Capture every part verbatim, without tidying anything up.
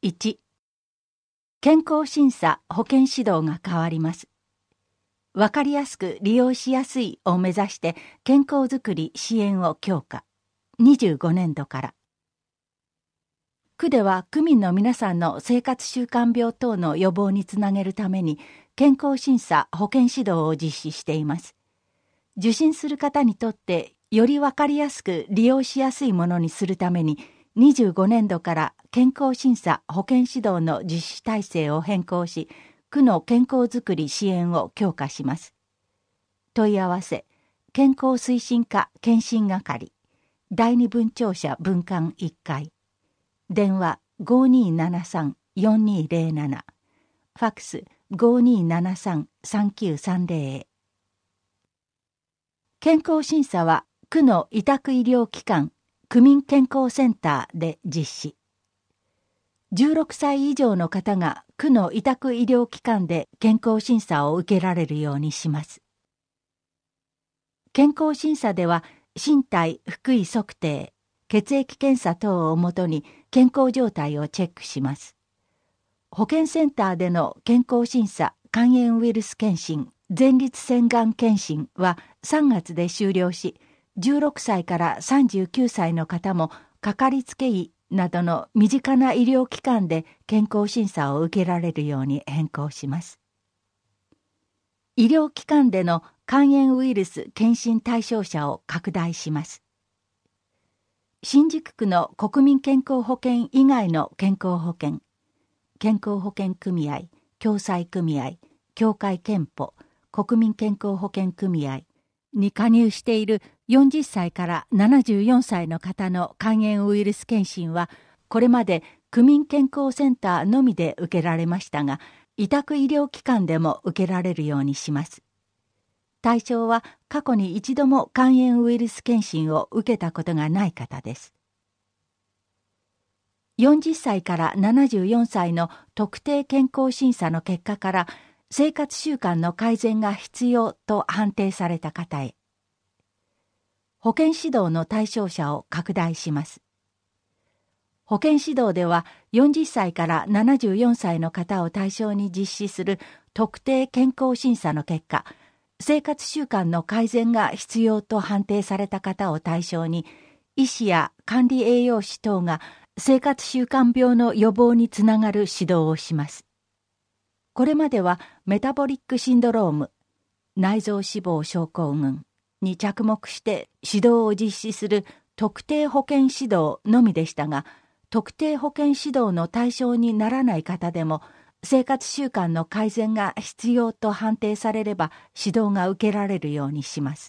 いち、健康審査保健指導が変わります。わかりやすく利用しやすいを目指して健康づくり支援を強化。にじゅうごねんどから。区では区民の皆さんの生活習慣病等の予防につなげるために健康審査保健指導を実施しています。受診する方にとってよりわかりやすく利用しやすいものにするためににじゅうごねんどから健康審査保健指導の実施体制を変更し、区の健康づくり支援を強化します。問い合わせ、健康推進課検診係、第二分庁舎分館いっかい、電話 ごーにーななさんよんにーぜろなな、ファックス ごーにーななさんさんきゅうさんぜろ へ。健康審査は区の委託医療機関、区民健康センターで実施。じゅうろくさい以上の方が区の委託医療機関で健康審査を受けられるようにします。健康審査では身体・腹囲測定、血液検査等をもとに健康状態をチェックします。保健センターでの健康審査、肝炎ウイルス検診、前立腺がん検診はさんがつで終了し、じゅうろくさいからさんじゅうきゅうさいの方もかかりつけ医などの身近な医療機関で健康審査を受けられるように変更します。医療機関での肝炎ウイルス検診対象者を拡大します。新宿区の国民健康保険以外の健康保険、健康保険組合、共済組合、協会憲法、国民健康保険組合に加入しているよんじゅっさいからななじゅうよんさいの方の肝炎ウイルス検診は、これまで区民健康センターのみで受けられましたが、委託医療機関でも受けられるようにします。対象は過去に一度も肝炎ウイルス検診を受けたことがない方です。よんじゅっさいからななじゅうよんさいの特定健康審査の結果から生活習慣の改善が必要と判定された方へ。保健指導の対象者を拡大します。保健指導ではよんじゅっさいからななじゅうよんさいの方を対象に実施する特定健康審査の結果、生活習慣の改善が必要と判定された方を対象に、医師や管理栄養士等が生活習慣病の予防につながる指導をします。これまではメタボリックシンドローム、内臓脂肪症候群に着目して指導を実施する特定保健指導のみでしたが、特定保健指導の対象にならない方でも生活習慣の改善が必要と判定されれば指導が受けられるようにします。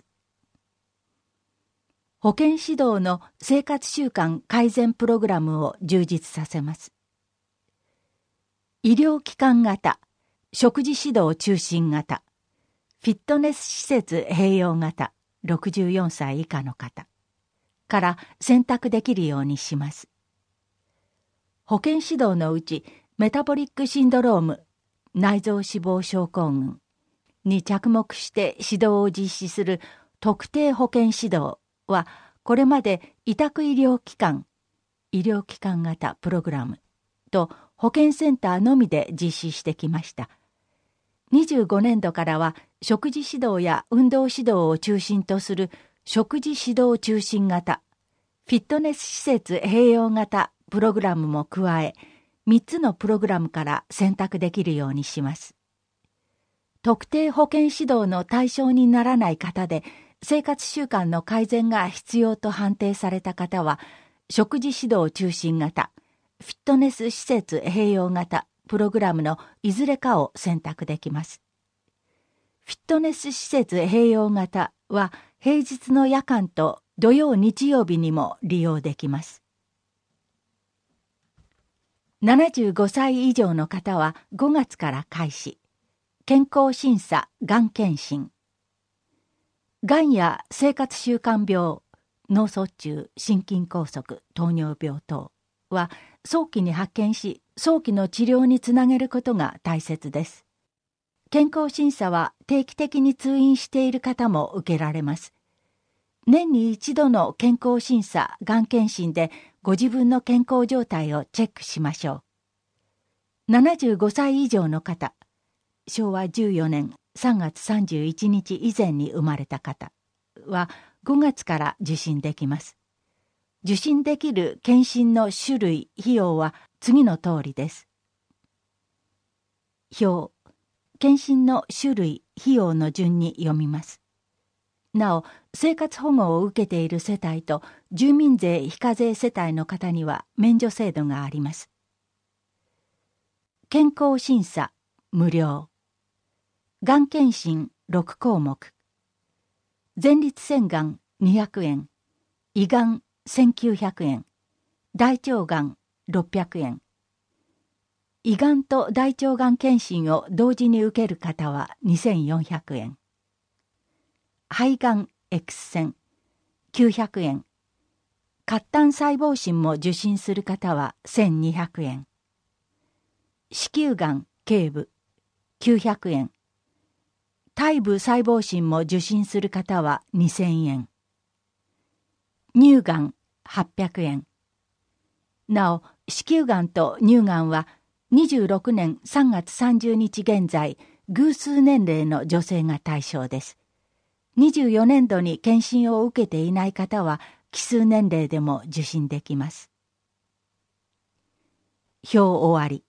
保健指導の生活習慣改善プログラムを充実させます。医療機関型、食事指導中心型、フィットネス施設併用型、ろくじゅうよんさい以下の方から選択できるようにします。保健指導のうちメタボリックシンドローム、内臓脂肪症候群に着目して指導を実施する特定保健指導は、これまで委託医療機関、医療機関型プログラムと保健センターのみで実施してきました。にじゅうごねんどからは食事指導や運動指導を中心とする食事指導中心型、フィットネス施設併用型プログラムも加え、みっつのプログラムから選択できるようにします。特定保健指導の対象にならない方で、生活習慣の改善が必要と判定された方は、食事指導中心型、フィットネス施設併用型プログラムのいずれかを選択できます。フィットネス施設併用型は平日の夜間と土曜日曜日にも利用できます。ななじゅうごさい以上の方はごがつから開始。健康審査、がん検診。がんや生活習慣病、脳卒中、心筋梗塞、糖尿病等は早期に発見し、早期の治療につなげることが大切です。健康審査は定期的に通院している方も受けられます。年に一度の健康審査、がん検診でご自分の健康状態をチェックしましょう。 ななじゅうごさい以上の方、しょうわじゅうよねんさんがつさんじゅういちにち以前に生まれた方はごがつから受診できます。受診できる検診の種類・費用は次の通りです。表、検診の種類・費用の順に読みます。なお、生活保護を受けている世帯と住民税非課税世帯の方には免除制度があります。健康審査、無料。がん検診ろくこうもく。前立腺がんにひゃくえん。胃がんせんきゅうひゃくえん。大腸がんろっぴゃくえん。胃がんと大腸がん検診を同時に受ける方はにせんよんひゃくえん。肺がん X 線きゅうひゃくえん。褐炭細胞診も受診する方はせんにひゃくえん。子宮がん頸部きゅうひゃくえん。胎部細胞診も受診する方はにせんえん。乳がんはっぴゃくえん。なお、子宮がんと乳がんはにじゅうろくねんさんがつさんじゅうにち現在、偶数年齢の女性が対象です。にじゅうよねんどに検診を受けていない方は、奇数年齢でも受診できます。表終わり。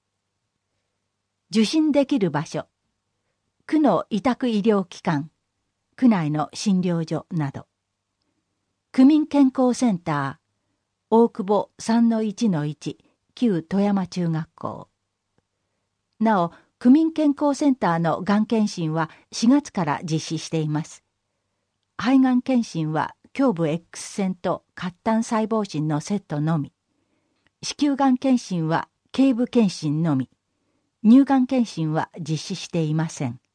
受診できる場所。区の委託医療機関、区内の診療所など。区民健康センター、大久保 さんのいちのいち、旧富山中学校。なお、区民健康センターのがん検診はしがつから実施しています。肺がん検診は胸部 X 線と褐炭細胞診のセットのみ。子宮がん検診は頸部検診のみ。乳がん検診は実施していません。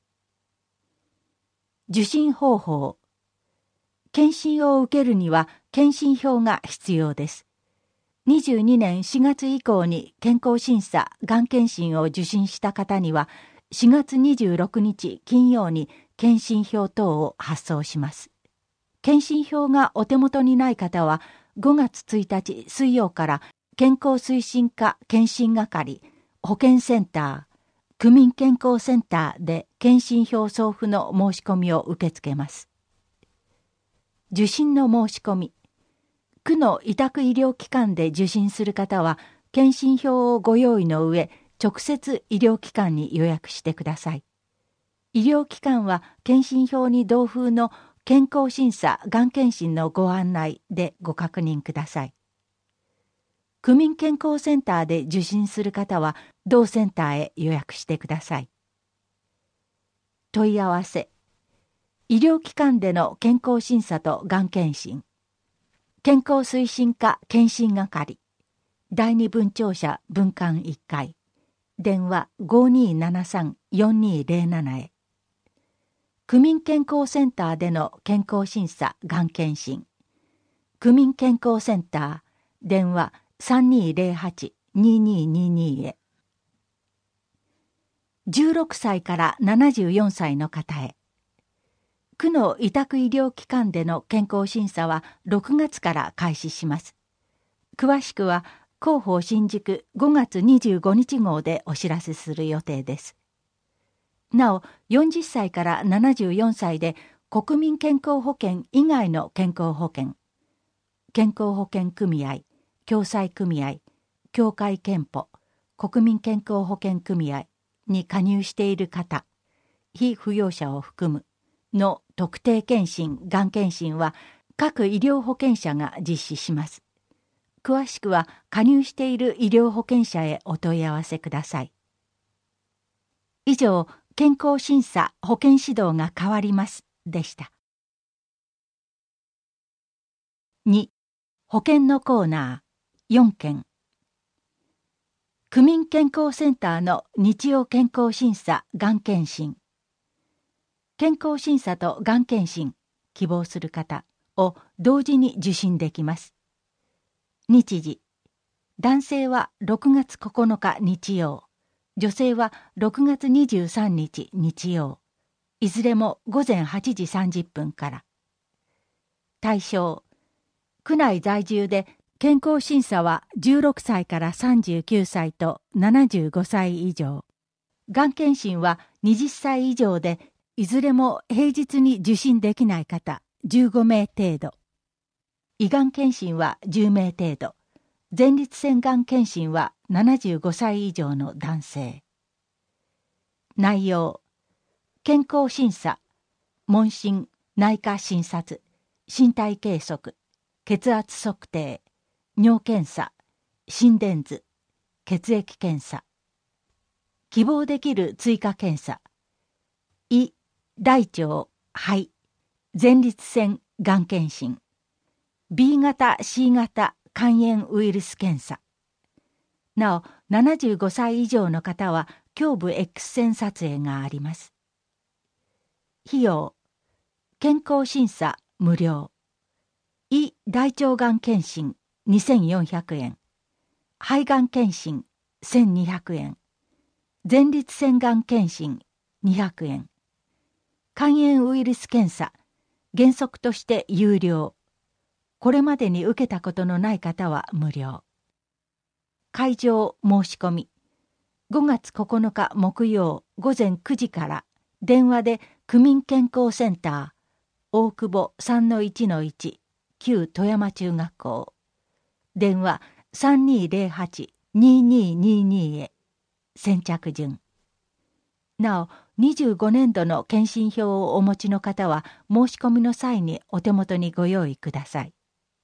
受診方法。検診を受けるには検診票が必要です。にじゅうにねんしがつ以降に健康審査・がん検診を受診した方にはしがつにじゅうろくにち金曜に検診票等を発送します。検診票がお手元にない方はごがつついたち水曜から健康推進課検診係、保健センター、区民健康センターで検診票送付の申し込みを受け付けます。受診の申し込み。区の委託医療機関で受診する方は、検診票をご用意の上、直接医療機関に予約してください。医療機関は検診票に同封の健康審査・がん検診のご案内でご確認ください。区民健康センターで受診する方は、同センターへ予約してください。問い合わせ。医療機関での健康審査とがん検診。健康推進課検診係。第二分庁舎分館いっかい。電話 ごにーななさんよんにーぜろなな へ。区民健康センターでの健康審査・がん検診。区民健康センター。電話さんにーぜろはち にーにーにーにー へ。じゅうろくさいからななじゅうよんさいの方へ。区の委託医療機関での健康審査はろくがつから開始します。詳しくは広報新宿ごがつにじゅうごにち号でお知らせする予定です。なお、よんじゅっさいからななじゅうよんさいで国民健康保険以外の健康保険、健康保険組合、共済組合、協会憲法、国民健康保険組合に加入している方、被扶養者を含むの特定健診・がん検診は各医療保険者が実施します。詳しくは加入している医療保険者へお問い合わせください。以上、健康審査・保険指導が変わりますでした。に、保険のコーナーよんけん。区民健康センターの日曜健康審査・がん検診。健康審査とがん検診、希望する方を同時に受診できます。日時、男性はろくがつここのか日曜、女性はろくがつにじゅうさんにち日曜、いずれもごぜんはちじさんじゅっぷんから。対象、区内在住で健康審査はじゅうろくさいからさんじゅうきゅうさいとななじゅうごさい以上。がん検診ははたち以上で、いずれも平日に受診できない方じゅうごめい程度。胃がん検診はじゅうめい程度。前立腺がん検診はななじゅうごさい以上の男性。内容。健康審査、問診、内科診察、身体計測、血圧測定、尿検査、心電図、血液検査。希望できる追加検査。胃、大腸、肺、前立腺がん検診。ビー 型 シー 型肝炎ウイルス検査。なお、ななじゅうごさい以上の方は胸部 X 線撮影があります。費用。健康審査無料。胃大腸がん検診にせんよんひゃくえん。肺がん検診せんにひゃくえん。前立腺がん検診にひゃくえん。肝炎ウイルス検査、原則として有料。これまでに受けたことのない方は無料。会場申し込み。ごがつここのか木曜ごぜんくじから電話で区民健康センター大久保 さんのいちのいち 旧富山中学校電話 さんにーぜろはち にーにーにーにー へ先着順。なお、にじゅうごねんどの検診票をお持ちの方は申し込みの際にお手元にご用意ください。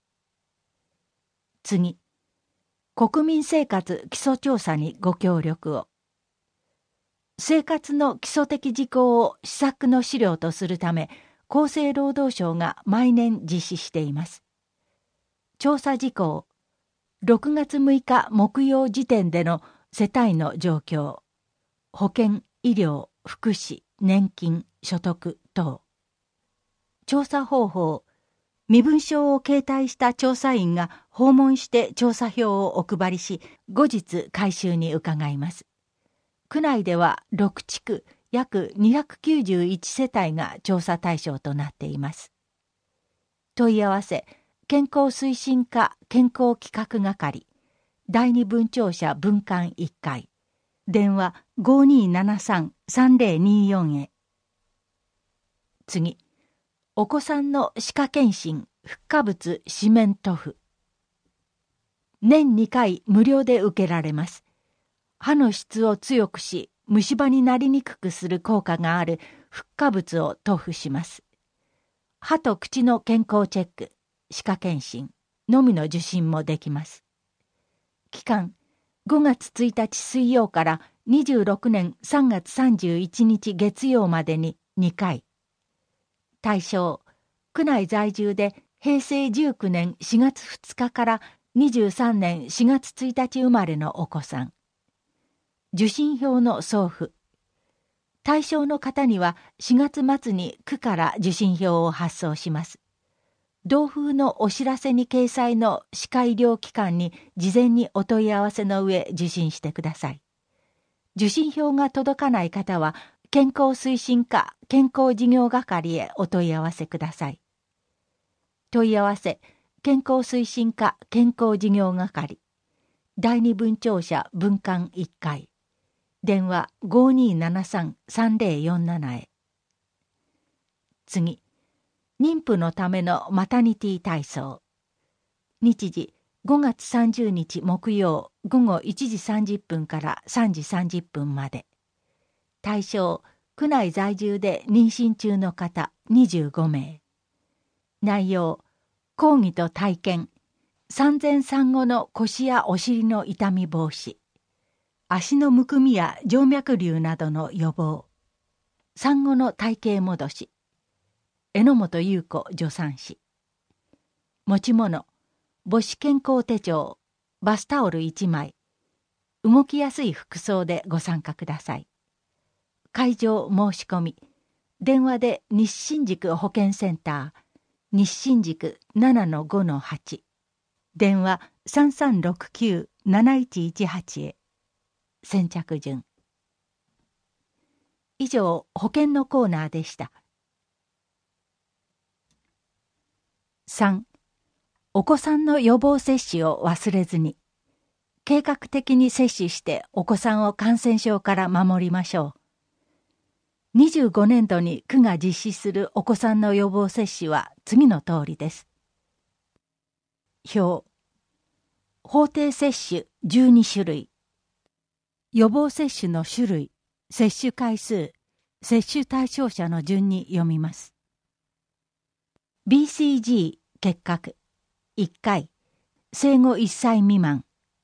次、国民生活基礎調査にご協力を。生活の基礎的事項を施策の資料とするため、厚生労働省が毎年実施しています。調査事項、ろくがつむいか木曜時点での世帯の状況、保険、医療、福祉、年金、所得等。調査方法、身分証を携帯した調査員が訪問して調査票をお配りし、後日回収に伺います。区内ではろくちく約にひゃくきゅうじゅういちせたいが調査対象となっています。問い合わせ、健康推進課健康企画係、だいに分庁舎分館いっかい、電話 ごにーななさん さんぜろにーよん へ。次、お子さんの歯科検診、フッ化物四面塗布。年にかい無料で受けられます。歯の質を強くし、虫歯になりにくくする効果があるフッ化物を塗布します。歯と口の健康チェック、歯科検診のみの受診もできます。期間、ごがつついたち水曜からにじゅうろくねんさんがつさんじゅういちにち月曜までににかい。対象、区内在住でへいせいじゅうきゅうねんしがつふつかからにじゅうさんねんしがつついたち生まれのお子さん。受診票の送付。対象の方にはしがつまつに区から受診票を発送します。同封のお知らせに掲載の歯科医療機関に事前にお問い合わせの上受診してください。受診票が届かない方は健康推進課健康事業係へお問い合わせください。問い合わせ、健康推進課健康事業係、だいに分庁舎分館いっかい、電話 ごにーななさん さんぜろよんなな へ。次、妊婦のためのマタニティ体操。日時、ごがつさんじゅうにち木曜ごごいちじさんじゅっぷんからさんじさんじゅっぷんまで。対象、区内在住で妊娠中の方にじゅうごめい。内容、講義と体験、産前産後の腰やお尻の痛み防止、足のむくみや静脈瘤などの予防、産後の体型戻し、榎本優子助産師。持ち物、母子健康手帳、バスタオルいちまい、動きやすい服装でご参加ください。会場申し込み、電話で西新宿保健センター、西新宿 ななのごのはち、電話 さんさんろくきゅう なないちいちはち へ。先着順。以上、保険のコーナーでした。さん. おお子さんの予防接種を忘れずに、計画的に接種してお子さんを感染症から守りましょう。にじゅうごねんどに区が実施するお子さんの予防接種は次の通りです。表。法定接種じゅうにしゅるい。予防接種の種類、接種回数、接種対象者の順に読みます。ビーシージー 結核いっかい、生後いっさい未満。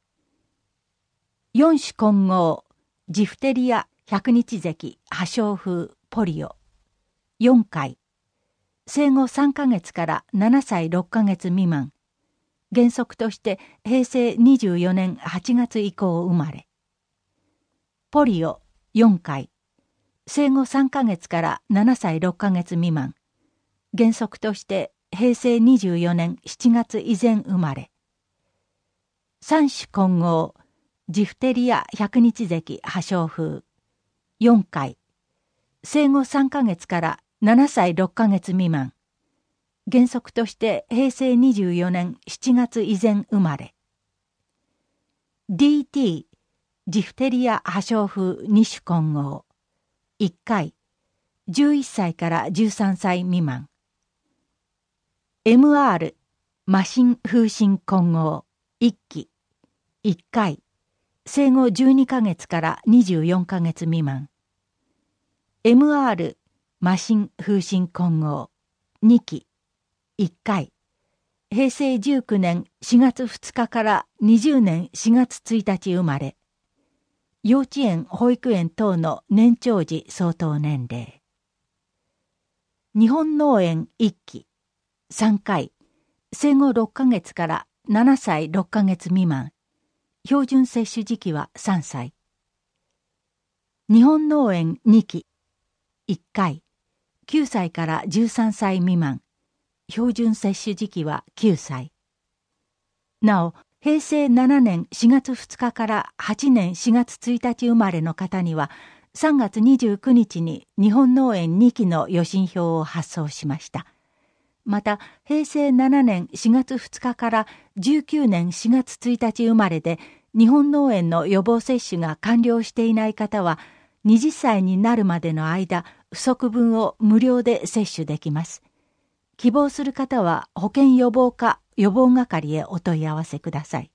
よん種混合、ジフテリア、百日咳、破傷風、ポリオよんかい、生後さんかげつからななさいろっかげつ未満。原則としてへいせいにじゅうよねんはちがつ以降生まれ。ポリオよんかい、生後さんかげつからななさいろっかげつ未満。原則としてへいせいにじゅうよねんしちがつ以前生まれ。さん種混合、ジフテリア百日咳破傷風よんかい、生後さんかげつからななさいろっかげつ未満。原則としてへいせいにじゅうよねんしちがつ以前生まれ。ディーティー ジフテリア破傷風に種混合いっかい、じゅういっさいからじゅうさんさい未満。エムアール 麻疹風疹混合いっきいっかい、生後じゅうにかげつからにじゅうよんかげつ未満。エムアール 麻疹風疹混合にきいっかい、へいせいじゅうきゅうねんしがつふつかからにじゅうねんしがつついたち生まれ。幼稚園保育園等の年長児相当年齢。日本脳炎いっきさんかい、生後ろっかげつからななさいろっかげつ未満。標準接種時期はさんさい。日本脳炎にきいっかい、きゅうさいからじゅうさんさい未満。標準接種時期はきゅうさい。なお、へいせいななねんしがつふつかからはちねんしがつついたち生まれの方には、さんがつにじゅうくにちに日本脳炎にきの予診票を発送しました。また、へいせいななねんしがつふつかからじゅうきゅうねんしがつついたち生まれで、日本脳炎の予防接種が完了していない方は、はたちになるまでの間、不足分を無料で接種できます。希望する方は保健予防課予防係へお問い合わせください。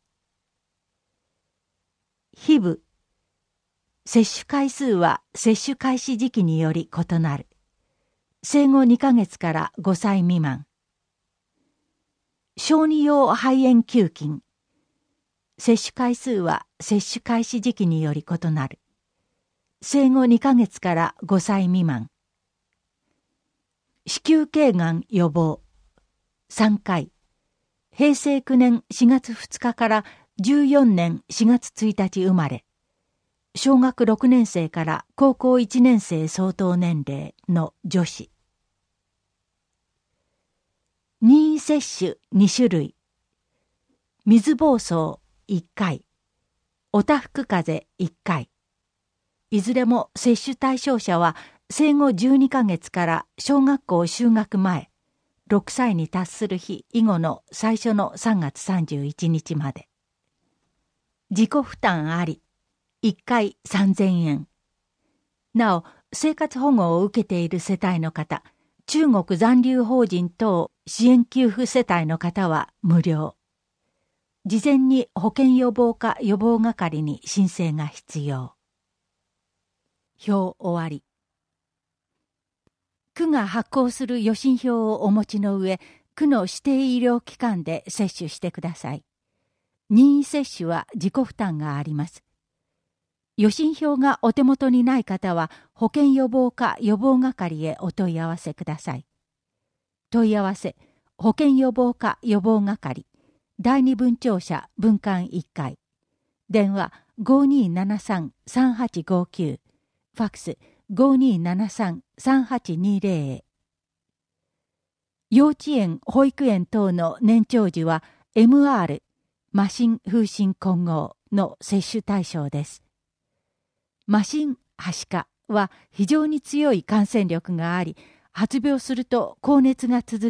ヒブ。接種回数は接種開始時期により異なる。生後にかげつからごさい未満。小児用肺炎球菌。接種回数は接種開始時期により異なる。生後にかげつからごさい未満。子宮頸がん予防さんかい、へいせいきゅうねんしがつふつかからじゅうよねんしがつついたち生まれ、小学ろくねんせいから高校いちねんせい相当年齢の女子。任意接種にしゅるい、水疱瘡いっかい、おたふく風邪いっかい。いずれも接種対象者は生後じゅうにかげつから小学校就学前、ろくさいに達する日以後の最初のさんがつさんじゅういちにちまで。自己負担あり、いっかいさんぜんえん。なお、生活保護を受けている世帯の方、中国残留邦人等支援給付世帯の方は無料。事前に保健予防課予防係に申請が必要。表終わり。区が発行する予診票をお持ちの上、区の指定医療機関で接種してください。任意接種は自己負担があります。予診票がお手元にない方は、保健予防課予防係へお問い合わせください。問い合わせ、保健予防課予防係、だいに分庁舎分館いっかい。電話ごにーななさんさんはちごきゅう、ファックスごにーななさんさんはちにーぜろへ。幼稚園、保育園等の年長児は エムアール、麻疹風疹混合の接種対象です。麻疹、はしかは非常に強い感染力があり、発病すると高熱が続き、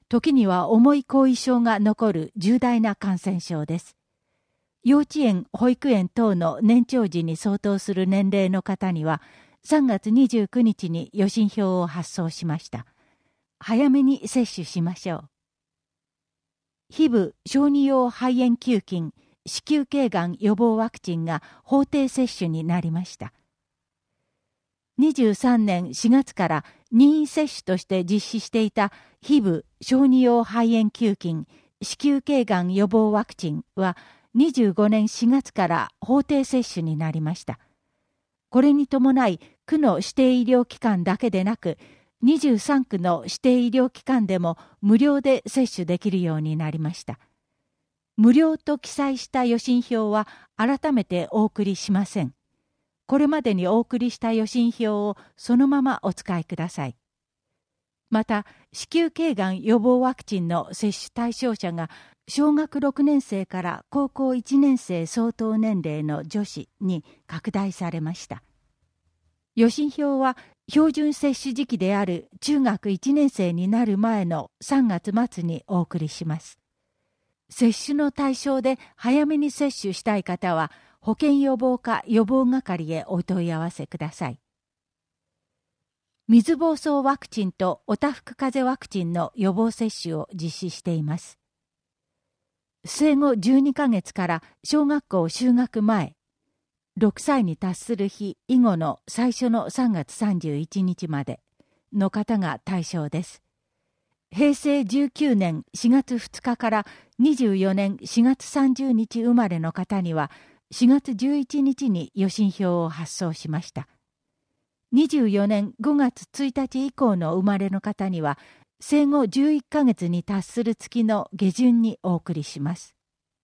時には重い後遺症が残る重大な感染症です。幼稚園、保育園等の年長児に相当する年齢の方には、さんがつにじゅうくにちに予診票を発送しました。早めに接種しましょう。ヒブ小児用肺炎球菌、子宮頸がん予防ワクチンが法定接種になりました。にじゅうさんねんしがつから任意接種として実施していたヒブ小児用肺炎球菌、子宮頸がん予防ワクチンはにじゅうごねんしがつから法定接種になりました。これに伴い、区の指定医療機関だけでなく、にじゅうさんくの指定医療機関でも無料で接種できるようになりました。無料と記載した予診票は改めてお送りしません。これまでにお送りした予診票をそのままお使いください。また、子宮頸がん予防ワクチンの接種対象者が小学ろくねんせいから高校いちねんせい相当年齢の女子に拡大されました。予診票は標準接種時期である中学いちねんせいになる前のさんがつまつにお送りします。接種の対象で早めに接種したい方は保健予防課予防係へお問い合わせください。水疱瘡ワクチンとおたふく風邪ワクチンの予防接種を実施しています。生後じゅうにかげつから小学校就学前、ろくさいに達する日以後の最初のさんがつさんじゅういちにちまでの方が対象です。へいせいじゅうきゅうねんしがつふつかからにじゅうよねんしがつさんじゅうにち生まれの方にはしがつじゅういちにちに予診票を発送しました。にじゅうよねんごがつついたち以降の生まれの方には生後じゅういっかげつに達する月の下旬にお送りします。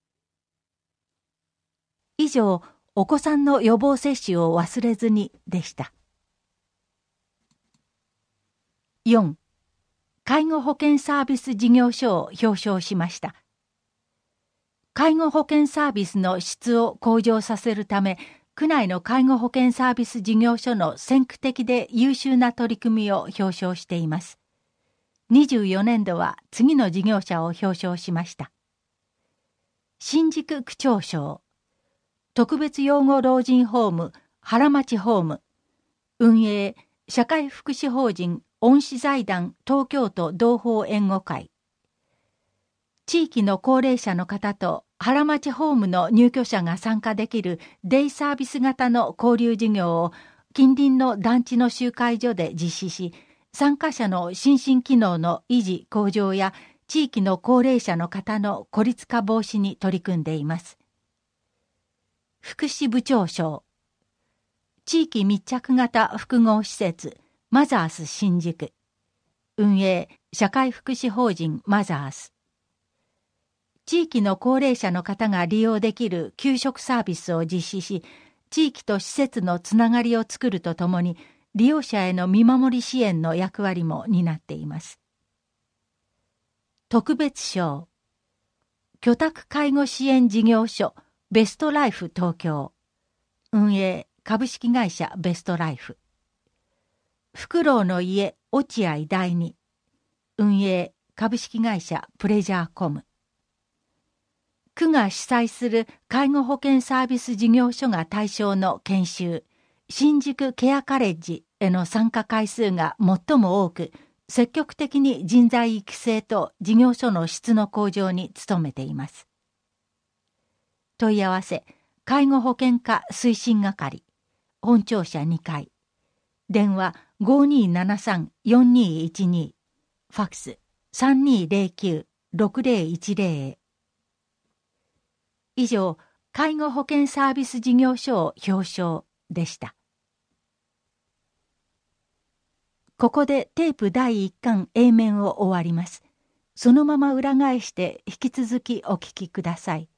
以上、お子さんの予防接種を忘れずにでした。よん. 介護保険サービス事業所を表彰しました。介護保険サービスの質を向上させるため、区内の介護保険サービス事業所の先駆的で優秀な取り組みを表彰しています。にじゅうよねんどは次の事業者を表彰しました。新宿区庁賞、特別養護老人ホーム原町ホーム、運営社会福祉法人恩賜財団東京都同胞援護会、地域の高齢者の方と原町ホームの入居者が参加できるデイサービス型の交流事業を近隣の団地の集会所で実施し、参加者の心身機能の維持向上や地域の高齢者の方の孤立化防止に取り組んでいます。福祉部長賞、地域密着型複合施設マザース新宿、運営社会福祉法人マザース、地域の高齢者の方が利用できる給食サービスを実施し、地域と施設のつながりを作るとともに、利用者への見守り支援の役割も担っています。特別賞、居宅介護支援事業所ベストライフ東京、運営株式会社ベストライフ、フクロウの家落合第二、運営株式会社プレジャーコム、区が主催する介護保険サービス事業所が対象の研修、新宿ケアカレッジへの参加回数が最も多く、積極的に人材育成と事業所の質の向上に努めています。問い合わせ、介護保険課推進係、本庁舎にかい、電話 ごにーななさんよんにーいちに、ファックス さんにーぜろきゅうろくぜろいちぜろ へ。以上、介護保険サービス事業所を表彰でした。ここでテープだいいっかん A 面を終わります。そのまま裏返して引き続きお聞きください。